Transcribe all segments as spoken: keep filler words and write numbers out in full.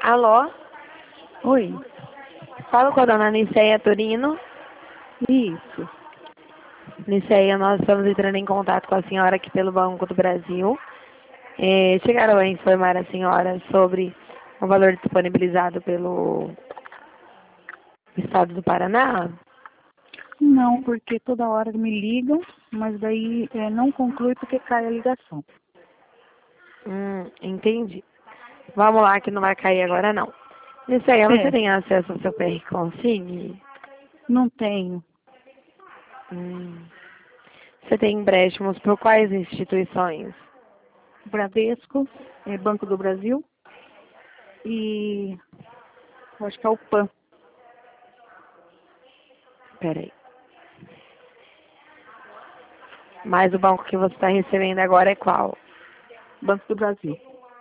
Alô? Oi, Falo com a dona Niceia Torino. isso. Niceia, nós estamos entrando em contato com a senhora aqui pelo Banco do Brasil. Eh, chegaram a informar a senhora sobre o valor disponibilizado pelo Estado do Paraná? Não, porque toda hora me ligam, mas daí é, não conclui porque cai a ligação. Hum, entendi. Vamos lá que não vai cair agora não. Niceia, você É, tem acesso ao seu P R Consigne? não tenho. Hum. Você tem empréstimos por quais instituições? Bradesco, é, Banco do Brasil e eu acho que é o P A N, Peraí. Mas o banco que você está recebendo agora é qual? Banco do Brasil.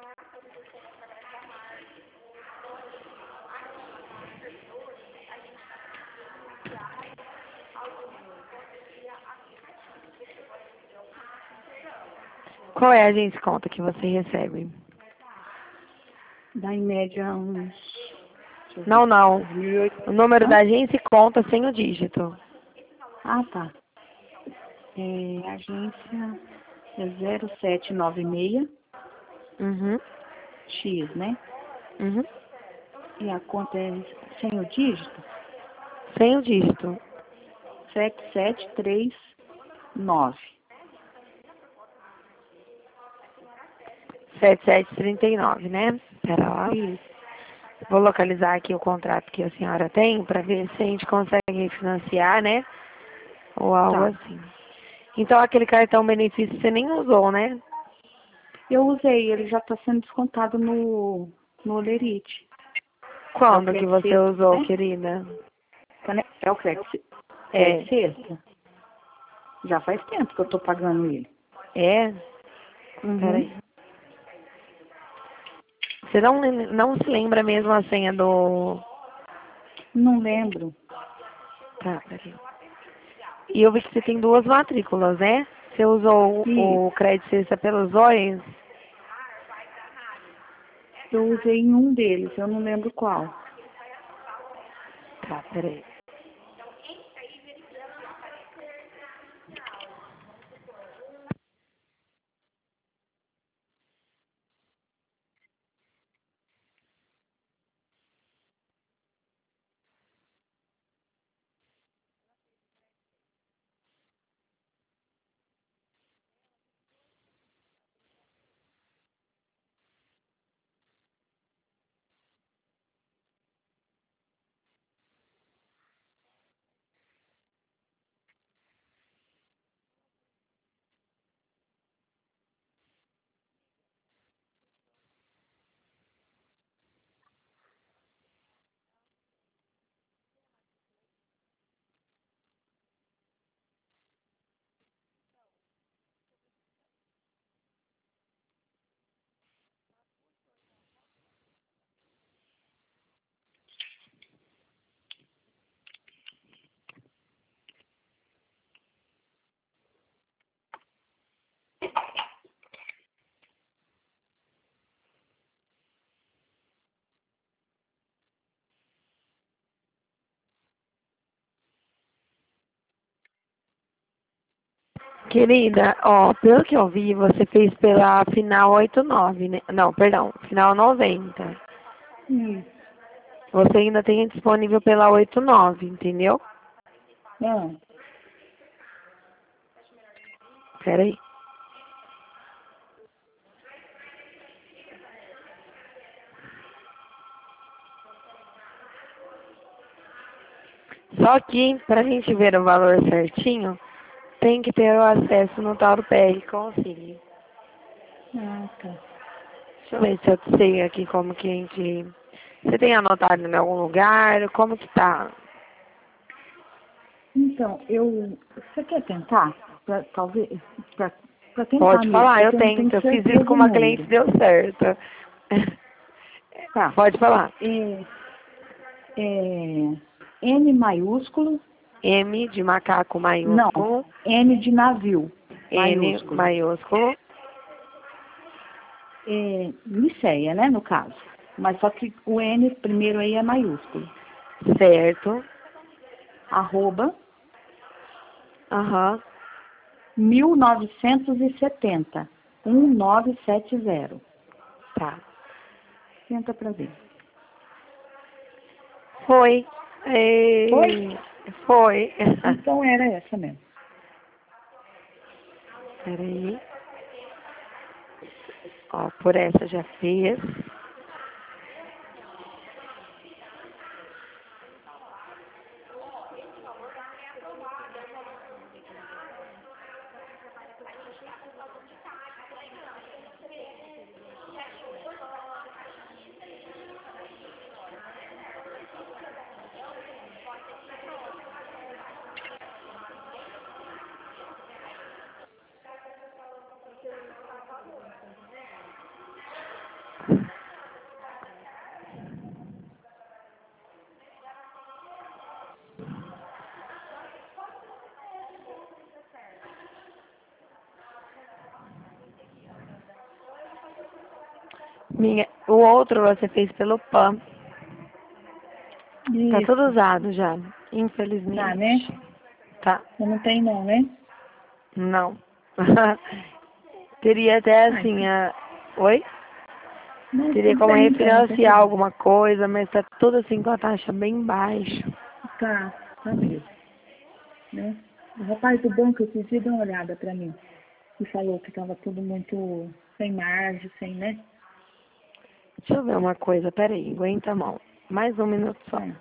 Qual é a agência de conta que você recebe? Dá em média uns... deixa eu Não, ver, não. dois mil e oito. O número Hã? da agência e conta sem o dígito. Ah, tá. É, agência é zero sete nove seis Uhum. X, né? Uhum. E a conta é sem o dígito? Sem o dígito. sete sete três nove. sete sete três nove, né? Pera lá. Isso. Vou localizar aqui o contrato que a senhora tem para ver se a gente consegue financiar, né? Ou algo Tá. assim. Então aquele cartão benefício você nem usou, né? Eu usei, ele já está sendo descontado no, no Olerite. É o Quando que crédito você sexta, usou, né? querida? É o crédito, É. crédito sexta. Já faz tempo que eu estou pagando ele. É? Uhum. Peraí. Você não, lem- não se lembra mesmo a senha do... Não lembro. Tá, peraí. E eu vi que você tem duas matrículas, né? Você usou o, Isso. o crédito sexta pelos dois? Eu usei em um deles, eu não lembro qual. Tá, peraí. Querida, ó, pelo que eu vi, você fez pela final oito nove, né? Não, perdão, final noventa. Isso. Você ainda tem disponível pela oito nove, entendeu? Não. Peraí. Só que, pra gente ver o valor certinho, tem que ter o acesso no tal do P R Consigne. Ah, tá. Deixa eu ver se eu sei aqui como que a gente... Você tem anotado em algum lugar? Como que tá? Então, eu. Você quer tentar? Pra, talvez. Pra, pra tentar Pode mesmo, falar, eu porque eu não tenho tento. Eu fiz isso certeza com do uma cliente, número. deu certo. Tá. Pode falar. É, é, N maiúsculo. M de macaco Não. maiúsculo, N de navio. N Maiúsculo. maiúsculo, É, Niceia, né, no caso. Mas só que o N primeiro aí é maiúsculo. Certo. Arroba Aham. mil novecentos e setenta. um nove sete zero. Tá. Tenta pra ver. Foi. É, Foi? Foi. Então era essa mesmo. Peraí. Ó, por essa já fez. Minha, o outro você fez pelo P A M. Tá Isso. tudo usado já, Tá, infelizmente. né? Tá. Eu não tem não, né? Não. Teria até Ah, assim, então. a... Oi? Não, Teria tudo como bem então, não tem refinanciar problema. alguma coisa, mas tá tudo assim com a taxa bem baixa. Tá, tá mesmo. Né? O rapaz do banco esses dias deu uma olhada pra mim. E falou que tava tudo muito sem margem, sem, né? Deixa eu ver uma coisa, peraí, aguenta a mão. Mais um minuto só. Tá.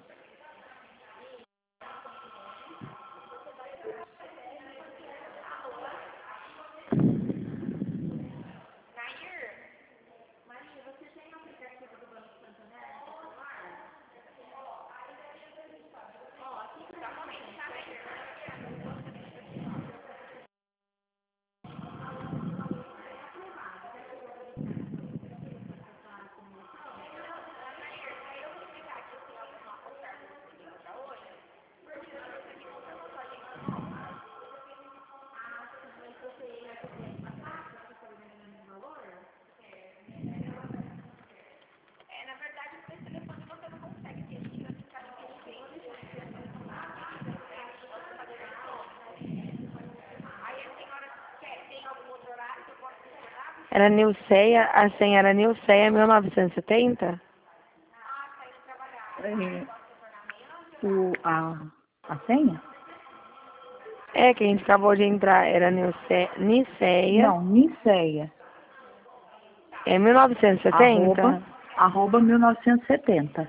Era Nilceia, a senha era Nilceia mil novecentos e setenta? É, o, a, a senha? É, que a gente acabou de entrar, era Nilce, Niceia, Não, Niceia. é mil novecentos e Arroba, setenta? arroba mil novecentos e setenta.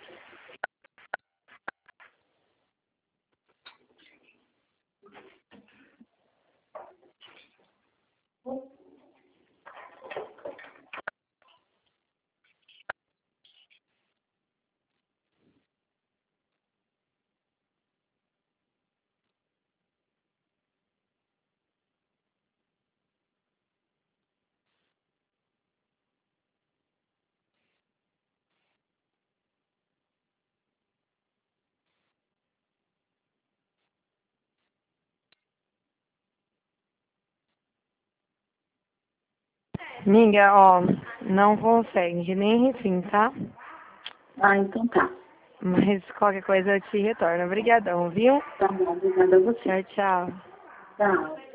Amiga, ó, não consegue nem refim, tá? Ah, então tá. Mas qualquer coisa eu te retorno. Obrigadão, viu? Tá bom, obrigada a você. Tchau, tchau. Tchau.